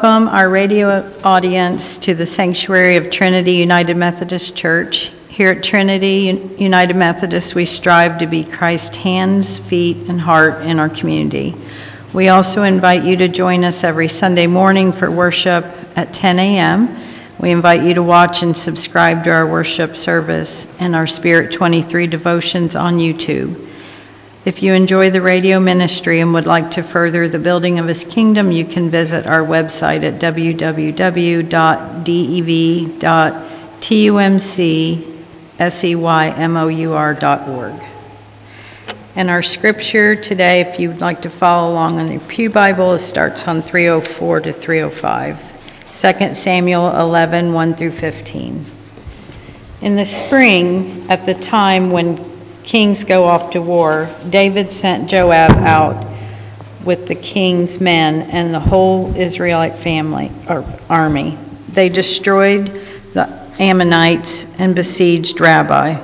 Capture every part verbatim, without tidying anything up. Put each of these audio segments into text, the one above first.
welcome our radio audience to the sanctuary of Trinity United Methodist Church. Here at Trinity United Methodist, we strive to be Christ's hands, feet, and heart in our community. We also invite you to join us every Sunday morning for worship at ten a.m. We invite you to watch and subscribe to our worship service and our Spirit twenty-three devotions on YouTube. If you enjoy the radio ministry and would like to further the building of His kingdom, you can visit our website at w w w dot dev dot tumcseymor dot org. And our scripture today, if you'd like to follow along on your Pew Bible, it starts on three oh four to three oh five. Second Samuel eleven, one through fifteen. In the spring, at the time when kings go off to war, David sent Joab out with the king's men and the whole Israelite family or army. They destroyed the Ammonites and besieged Rabbah,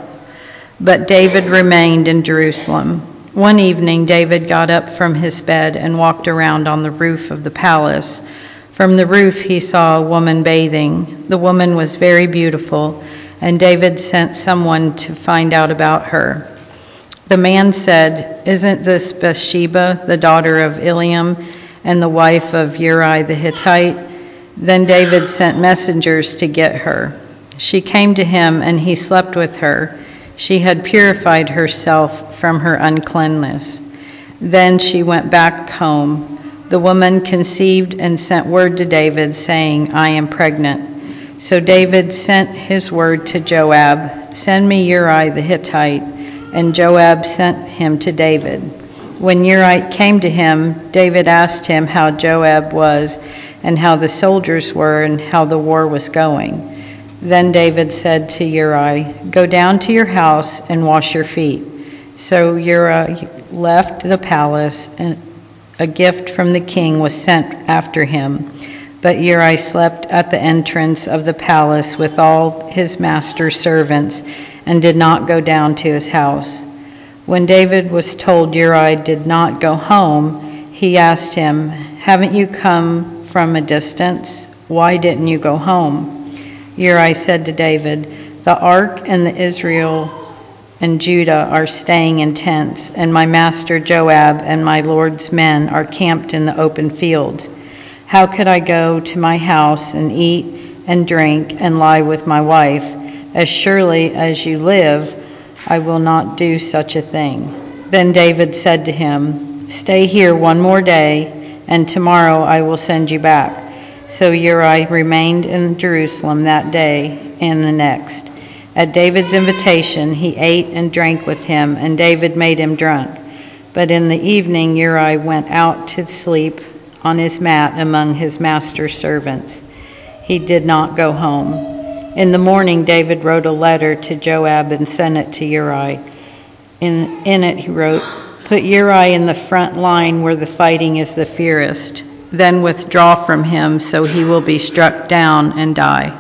but David remained in Jerusalem. One evening, David got up from his bed and walked around on the roof of the palace. From the roof, he saw a woman bathing. The woman was very beautiful, and David sent someone to find out about her. The man said, "Isn't this Bathsheba, the daughter of Eliam, and the wife of Uriah the Hittite?" Then David sent messengers to get her. She came to him, and he slept with her. She had purified herself from her uncleanness. Then she went back home. The woman conceived and sent word to David, saying, "I am pregnant." So David sent his word to Joab, "Send me Uriah the Hittite." And Joab sent him to David. When Uriah came to him, David asked him how Joab was and how the soldiers were and how the war was going. Then David said to Uriah, "Go down to your house and wash your feet." So Uriah left the palace, and a gift from the king was sent after him. But Uriah slept at the entrance of the palace with all his master's servants and did not go down to his house. When David was told Uriah did not go home, he asked him, "Haven't you come from a distance? Why didn't you go home?" Uriah said to David, "The ark and the Israel and Judah are staying in tents, and my master Joab and my Lord's men are camped in the open fields. How could I go to my house and eat and drink and lie with my wife? As surely as you live, I will not do such a thing." Then David said to him, "Stay here one more day, and tomorrow I will send you back." So Uriah remained in Jerusalem that day and the next. At David's invitation, he ate and drank with him, and David made him drunk. But in the evening, Uriah went out to sleep on his mat among his master's servants. He did not go home. In the morning, David wrote a letter to Joab and sent it to Uriah. In, in it, he wrote, "Put Uriah in the front line where the fighting is the fiercest. Then withdraw from him so he will be struck down and die."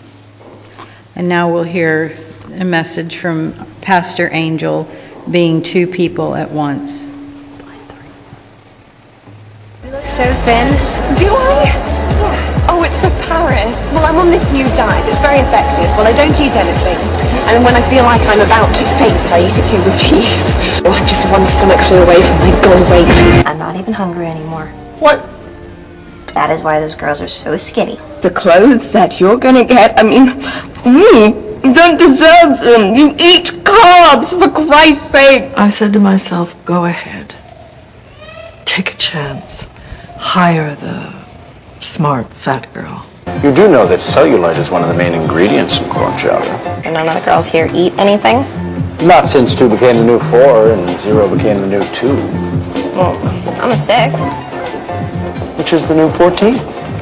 And now we'll hear a message from Pastor Angel, Being Two People at Once. So thin. Do I? Yeah. Oh, it's for Paris. Well, I'm on this new diet. It's very effective. Well, I don't eat anything. And when I feel like I'm about to faint, I eat a cube of cheese. Oh, I'm just one stomach flu away from my goal weight. I'm not even hungry anymore. What? That is why those girls are so skinny. The clothes that you're gonna get, I mean, you don't deserve them. You eat carbs, for Christ's sake. I said to myself, go ahead. Take a chance. Hire the smart fat girl. You do know that cellulite is one of the main ingredients in corn chowder. So none of the girls here eat anything? Not since two became the new four and zero became the new two. Well, I'm a six. Which is the new fourteen.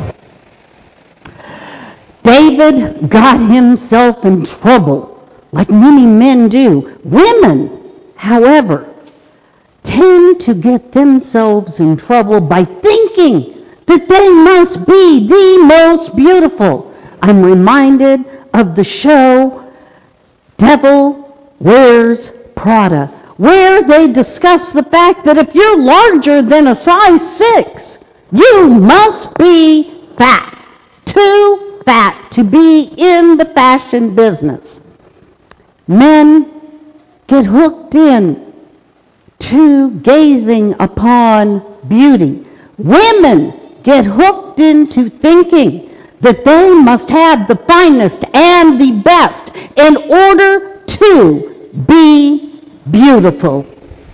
David got himself in trouble, like many men do. Women, however, tend to get themselves in trouble by thinking that they must be the most beautiful. I'm reminded of the show Devil Wears Prada, where they discuss the fact that if you're larger than a size six, you must be fat, too fat to be in the fashion business. Men get hooked in to gazing upon beauty. Women get hooked into thinking that they must have the finest and the best in order to be beautiful.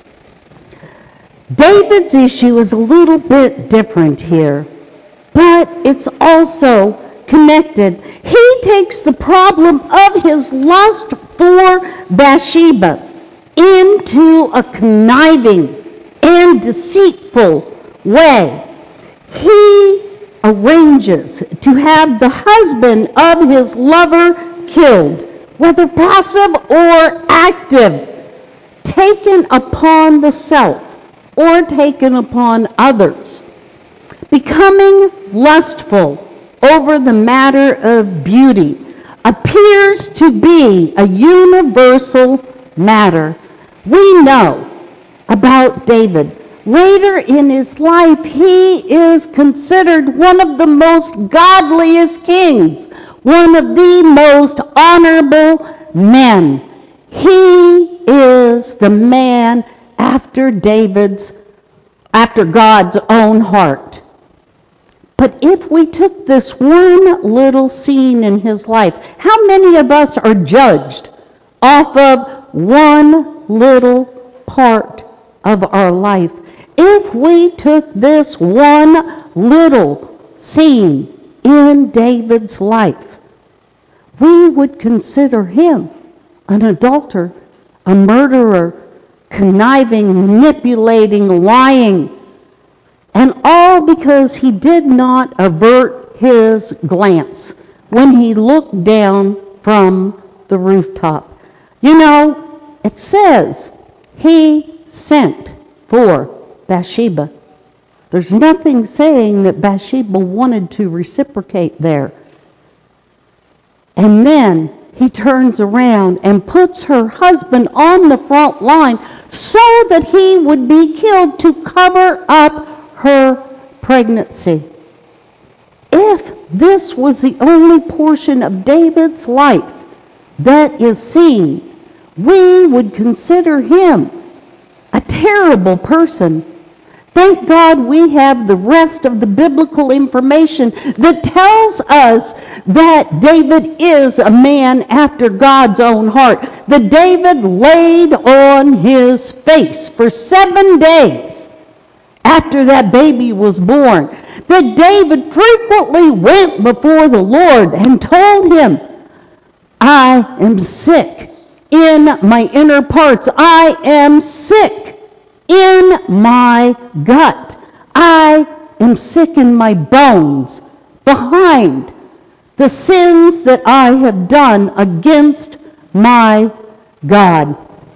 David's issue is a little bit different here, but it's also connected. He takes the problem of his lust for Bathsheba into a conniving and deceitful way. He arranges to have the husband of his lover killed, whether passive or active, taken upon the self or taken upon others. Becoming lustful over the matter of beauty appears to be a universal matter. We know about David. Later in his life, he is considered one of the most godliest kings, one of the most honorable men. He is the man after David's, after God's own heart. But if we took this one little scene in his life, how many of us are judged off of one little part of our life? If we took this one little scene in David's life, we would consider him an adulterer, a murderer, conniving, manipulating, lying, and all because he did not avert his glance when he looked down from the rooftop. You know, it says he sent for Bathsheba. There's nothing saying that Bathsheba wanted to reciprocate there. And then he turns around and puts her husband on the front line so that he would be killed to cover up her pregnancy. If this was the only portion of David's life that is seen, we would consider him a terrible person. Thank God we have the rest of the biblical information that tells us that David is a man after God's own heart. That David laid on his face for seven days after that baby was born. That David frequently went before the Lord and told him, I am sick in my inner parts. I am sick in my gut. I am sick in my bones behind the sins that I have done against my God.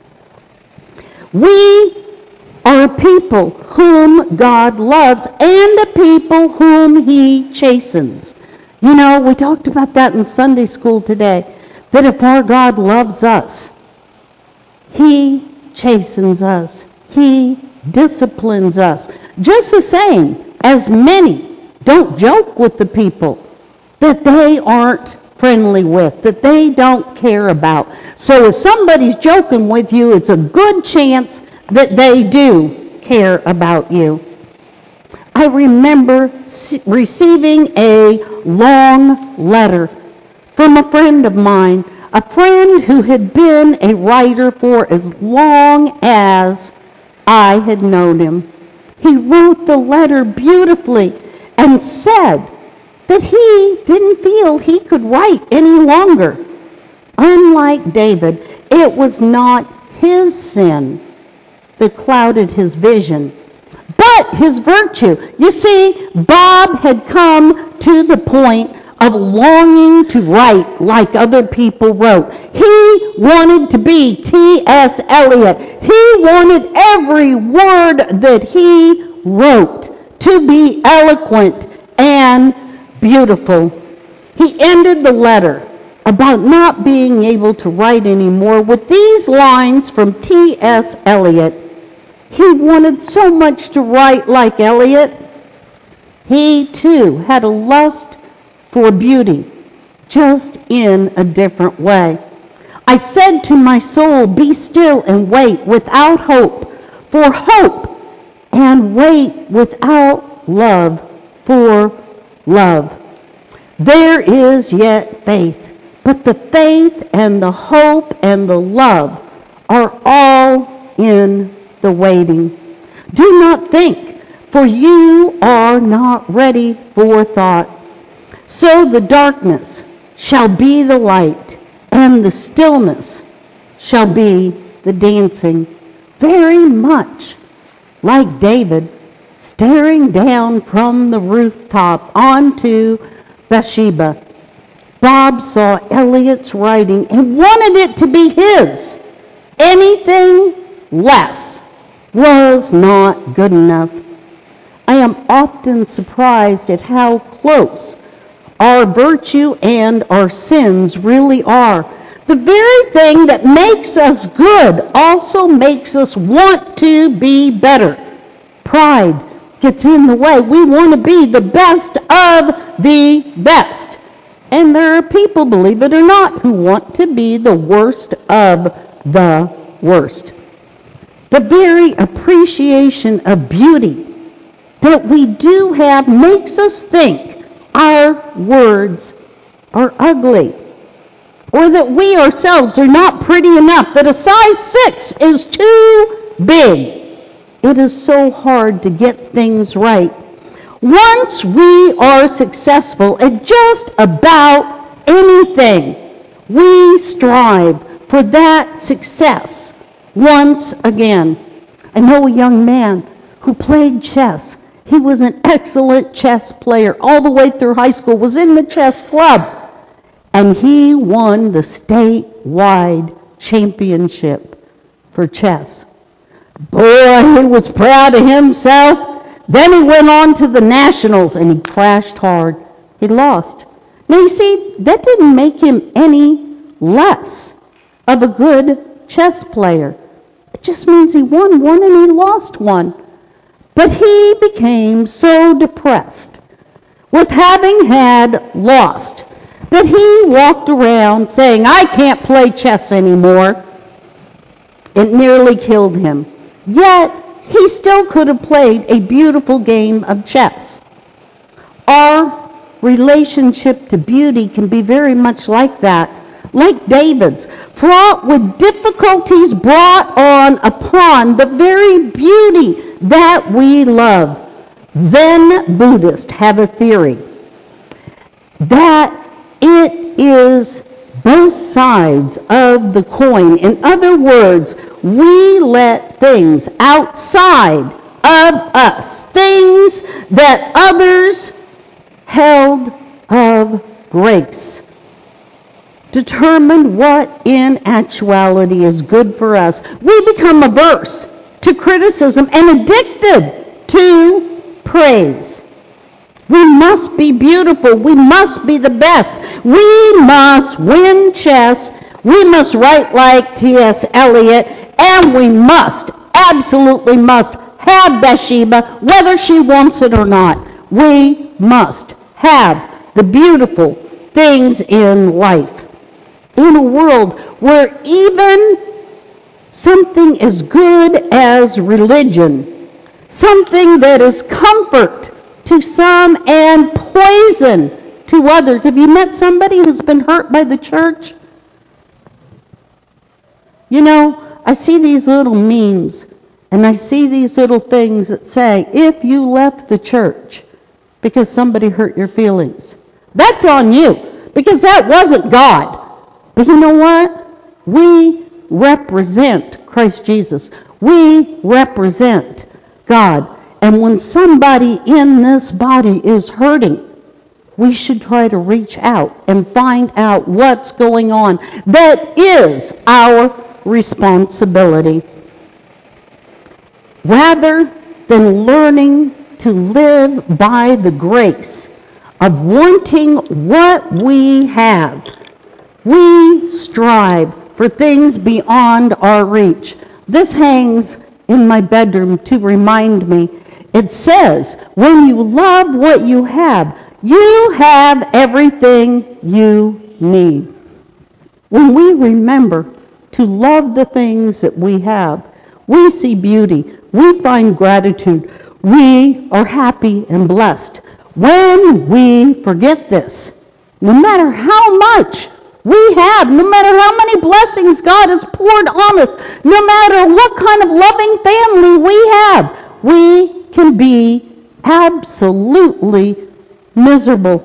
We are a people whom God loves and a people whom he chastens. You know, we talked about that in Sunday school today, that if our God loves us, he chastens us. He disciplines us. Just the same as many don't joke with the people that they aren't friendly with, that they don't care about. So if somebody's joking with you, it's a good chance that they do care about you. I remember receiving a long letter from a friend of mine, a friend who had been a writer for as long as I had known him. He wrote the letter beautifully and said that he didn't feel he could write any longer. Unlike David, it was not his sin that clouded his vision, but his virtue. You see, Bob had come to the point of longing to write like other people wrote. He wanted to be T S Eliot. He wanted every word that he wrote to be eloquent and beautiful. He ended the letter about not being able to write anymore with these lines from T S Eliot. He wanted so much to write like Eliot. He too had a lust for beauty, just in a different way. I said to my soul, be still and wait without hope for hope, and wait without love for love. There is yet faith, but the faith and the hope and the love are all in the waiting. Do not think, for you are not ready for thought. So the darkness shall be the light, and the stillness shall be the dancing. Very much like David staring down from the rooftop onto Bathsheba. Bob saw Elliot's writing and wanted it to be his. Anything less was not good enough. I am often surprised at how close our virtue and our sins really are. The very thing that makes us good also makes us want to be better. Pride gets in the way. We want to be the best of the best. And there are people, believe it or not, who want to be the worst of the worst. The very appreciation of beauty that we do have makes us think our words are ugly, or that we ourselves are not pretty enough, that a size six is too big. It is so hard to get things right. Once we are successful at just about anything, we strive for that success once again. I know a young man who played chess. He was an excellent chess player all the way through high school, was in the chess club, and he won the statewide championship for chess. Boy, he was proud of himself. Then he went on to the nationals, and he crashed hard. He lost. Now, you see, that didn't make him any less of a good chess player. It just means he won one and he lost one. But he became so depressed with having had lost that he walked around saying, I can't play chess anymore. It nearly killed him. Yet, he still could have played a beautiful game of chess. Our relationship to beauty can be very much like that, like David's, fraught with difficulties brought on upon the very beauty that we love. Zen Buddhists have a theory that it is both sides of the coin. In other words, we let things outside of us, things that others held of grace, determine what in actuality is good for us. We become averse to criticism and addicted to praise. We must be beautiful. We must be the best. We must win chess. We must write like T S Eliot. And we must, absolutely must, have Bathsheba, whether she wants it or not. We must have the beautiful things in life. In a world where even something as good as religion, something that is comfort to some and poison to others. Have you met somebody who's been hurt by the church? You know, I see these little memes, and I see these little things that say, if you left the church because somebody hurt your feelings, that's on you, because that wasn't God. But you know what? We represent Christ Jesus. We represent God. And when somebody in this body is hurting, we should try to reach out and find out what's going on. That is our responsibility. Rather than learning to live by the grace of wanting what we have, we strive for things beyond our reach. This hangs in my bedroom to remind me. It says, when you love what you have, you have everything you need. When we remember to love the things that we have, we see beauty, we find gratitude, we are happy and blessed. When we forget this, no matter how much we have, no matter how many blessings God has poured on us, no matter what kind of loving family we have, we can be absolutely miserable.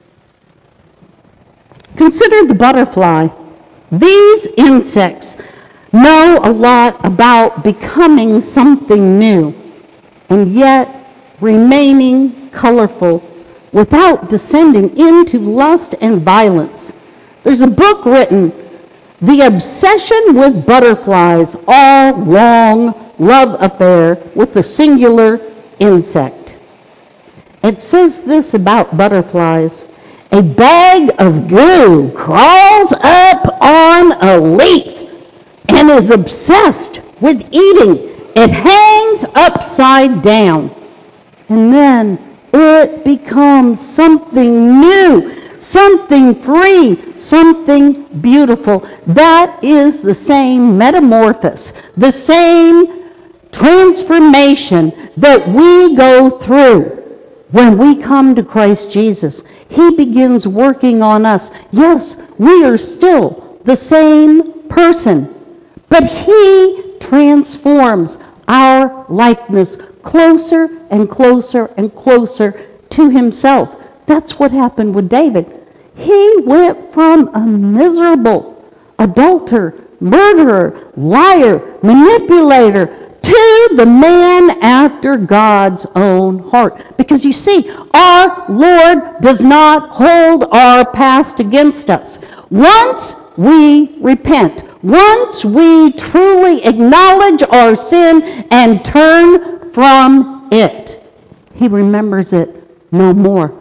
Consider the butterfly. These insects know a lot about becoming something new and yet remaining colorful without descending into lust and violence. There's a book written, The Obsession with Butterflies, Our Long Love Affair with the Singular Insect. It says this about butterflies. A bag of goo crawls up on a leaf and is obsessed with eating. It hangs upside down. And then it becomes something new, something free, something beautiful. That is the same metamorphosis, the same transformation that we go through when we come to Christ Jesus. He begins working on us. Yes, we are still the same person, but He transforms our likeness closer and closer and closer to Himself. That's what happened with David. He went from a miserable adulterer, murderer, liar, manipulator, to the man after God's own heart. Because you see, our Lord does not hold our past against us. Once we repent, once we truly acknowledge our sin and turn from it, He remembers it no more.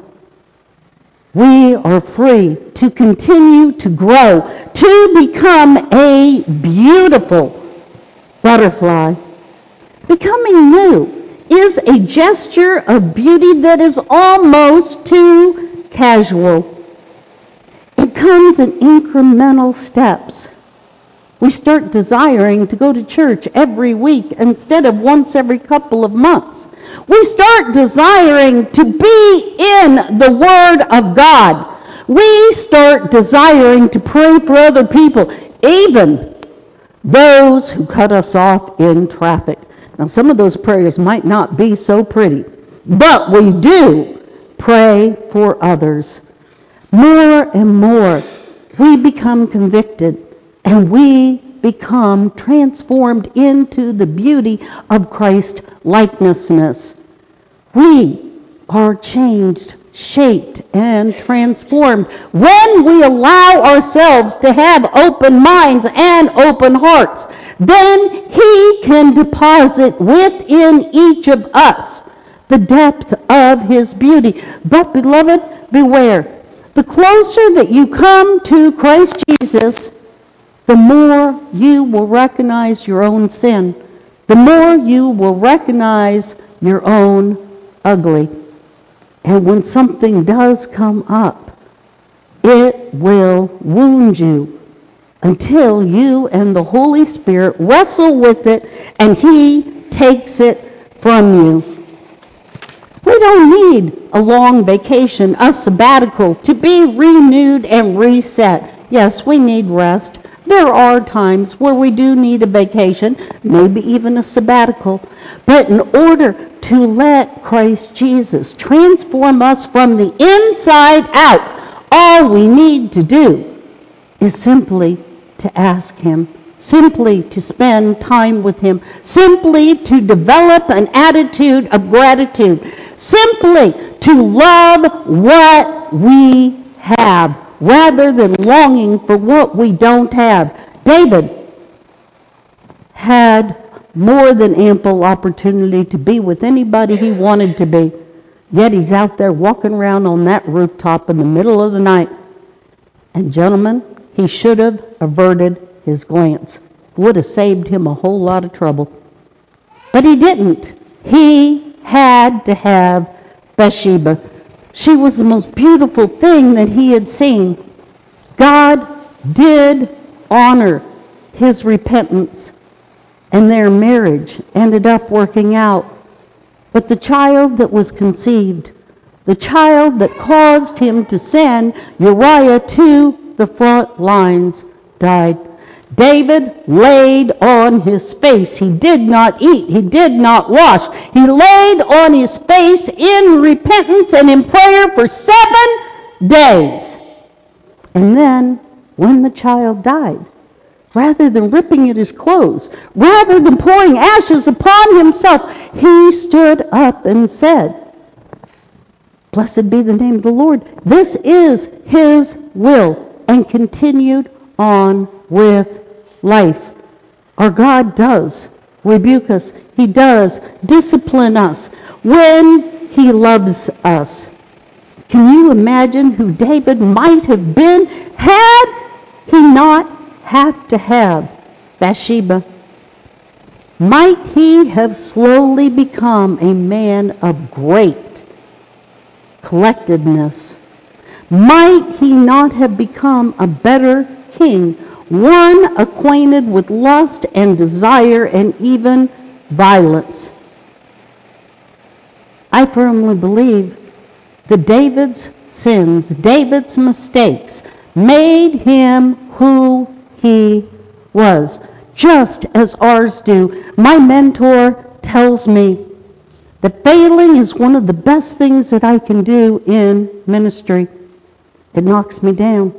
We are free to continue to grow, to become a beautiful butterfly. Becoming new is a gesture of beauty that is almost too casual. It comes in incremental steps. We start desiring to go to church every week instead of once every couple of months. We start desiring to be in the Word of God. We start desiring to pray for other people, even those who cut us off in traffic. Now, some of those prayers might not be so pretty, but we do pray for others. More and more, we become convicted, and we become transformed into the beauty of Christ likeness. We are changed, shaped, and transformed when we allow ourselves to have open minds and open hearts. Then He can deposit within each of us the depth of His beauty. But, beloved, beware. The closer that you come to Christ Jesus, the more you will recognize your own sin. The more you will recognize your own ugly. And when something does come up, it will wound you until you and the Holy Spirit wrestle with it and He takes it from you. We don't need a long vacation, a sabbatical, to be renewed and reset. Yes, we need rest. There are times where we do need a vacation, maybe even a sabbatical. But in order to let Christ Jesus transform us from the inside out, all we need to do is simply to ask Him, simply to spend time with Him, simply to develop an attitude of gratitude, simply to love what we have rather than longing for what we don't have. David had more than ample opportunity to be with anybody he wanted to be, yet he's out there walking around on that rooftop in the middle of the night. And gentlemen, he should have averted his glance. Would have saved him a whole lot of trouble. But he didn't. He had to have Bathsheba. She was the most beautiful thing that he had seen. God did honor his repentance, and their marriage ended up working out. But the child that was conceived, the child that caused him to send Uriah to the front lines, died. David laid on his face. He did not eat. He did not wash. He laid on his face in repentance and in prayer for seven days. And then, when the child died, rather than ripping at his clothes, rather than pouring ashes upon himself, he stood up and said, "Blessed be the name of the Lord. This is his will," and continued on with life. Our God does rebuke us. He does discipline us when he loves us. Can you imagine who David might have been had he not have to have Bathsheba? Might he have slowly become a man of great collectedness? Might he not have become a better king, one acquainted with lust and desire and even violence? I firmly believe that David's sins, David's mistakes, made him who he was, just as ours do. My mentor tells me that failing is one of the best things that I can do in ministry. It knocks me down.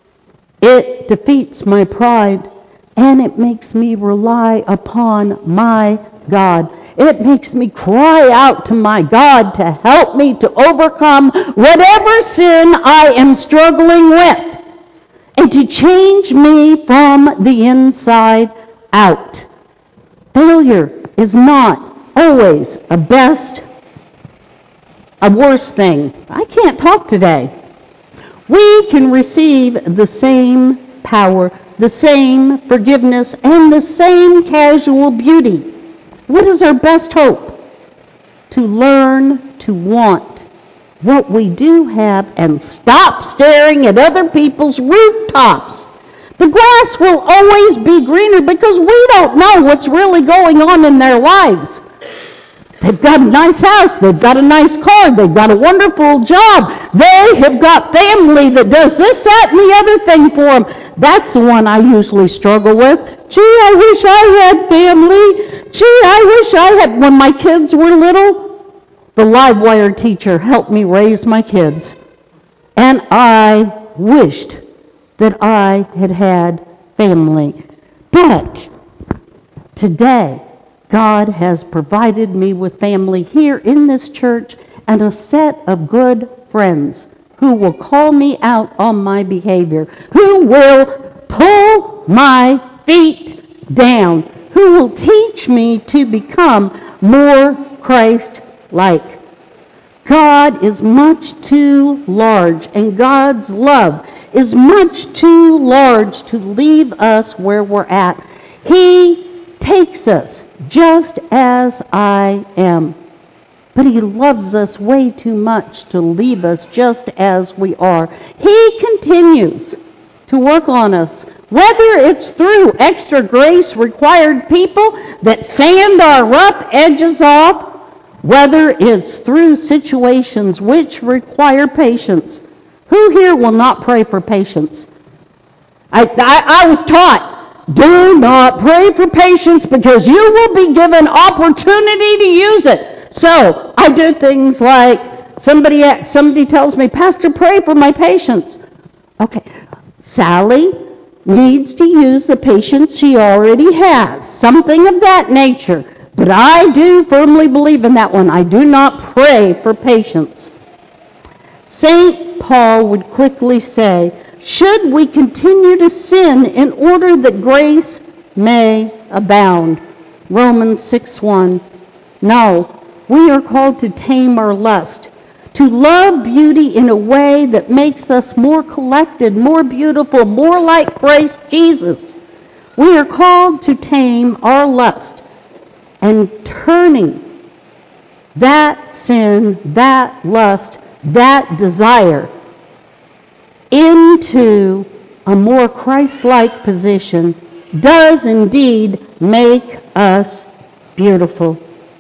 It defeats my pride, and it makes me rely upon my God. It makes me cry out to my God to help me to overcome whatever sin I am struggling with, and to change me from the inside out. Failure is not always a best, a worse thing. I can't talk today. We can receive the same power, the same forgiveness, and the same casual beauty. What is our best hope? To learn to want what we do have and stop staring at other people's rooftops. The grass will always be greener because we don't know what's really going on in their lives. They've got a nice house, they've got a nice car, they've got a wonderful job, they have got family that does this, that, and the other thing for them. That's the one I usually struggle with. Gee, I wish I had family. Gee, I wish I had, when my kids were little, the Livewire teacher helped me raise my kids. And I wished that I had had family. But today, God has provided me with family here in this church and a set of good friends who will call me out on my behavior, who will pull my feet down, who will teach me to become more Christ-like. God is much too large, and God's love is much too large to leave us where we're at. He takes us just as I am. But he loves us way too much to leave us just as we are. He continues to work on us, whether it's through extra grace required people that sand our rough edges off, whether it's through situations which require patience. Who here will not pray for patience? I, I, I was taught, do not pray for patience because you will be given opportunity to use it. So I do things like somebody somebody tells me, Pastor, pray for my patience. Okay, Sally needs to use the patience she already has, something of that nature. But I do firmly believe in that one. I do not pray for patience. Saint Paul would quickly say, should we continue to sin in order that grace may abound? Romans six one. No, we are called to tame our lust, to love beauty in a way that makes us more collected, more beautiful, more like Christ Jesus. We are called to tame our lust and turning that sin, that lust, that desire into a more Christ-like position does indeed make us beautiful.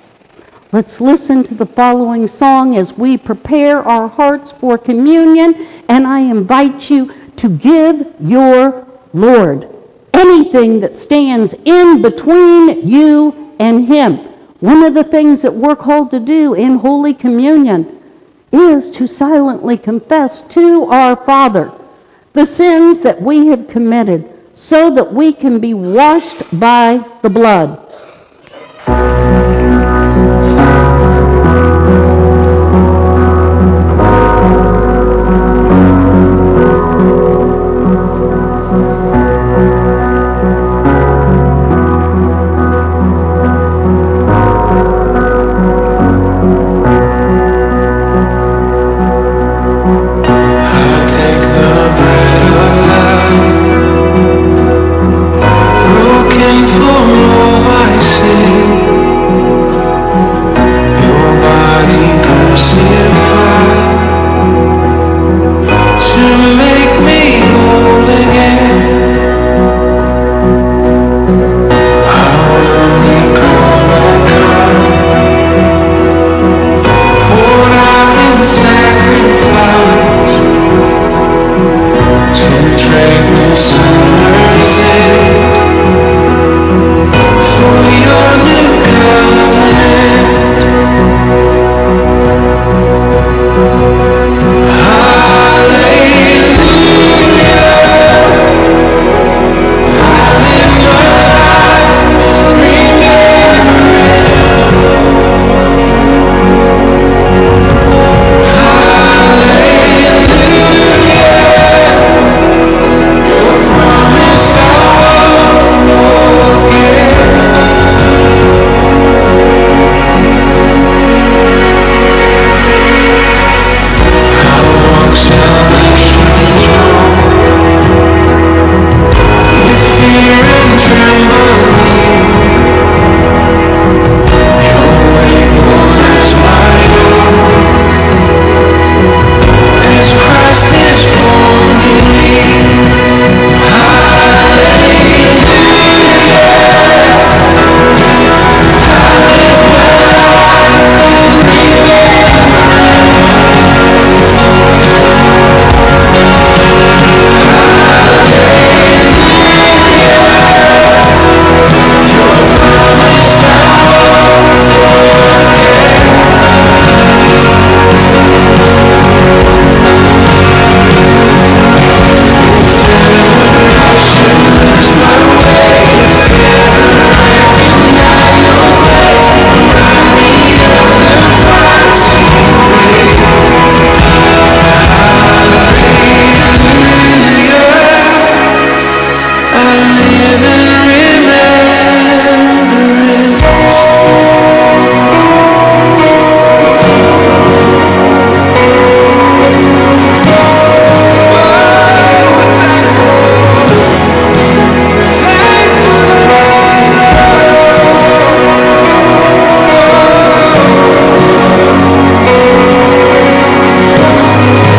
Let's listen to the following song as we prepare our hearts for communion, and I invite you to give your Lord anything that stands in between you and Him. One of the things that we're called to do in Holy Communion is to silently confess to our Father the sins that we have committed so that we can be washed by the blood.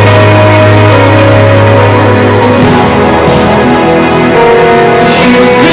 You've been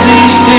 tasted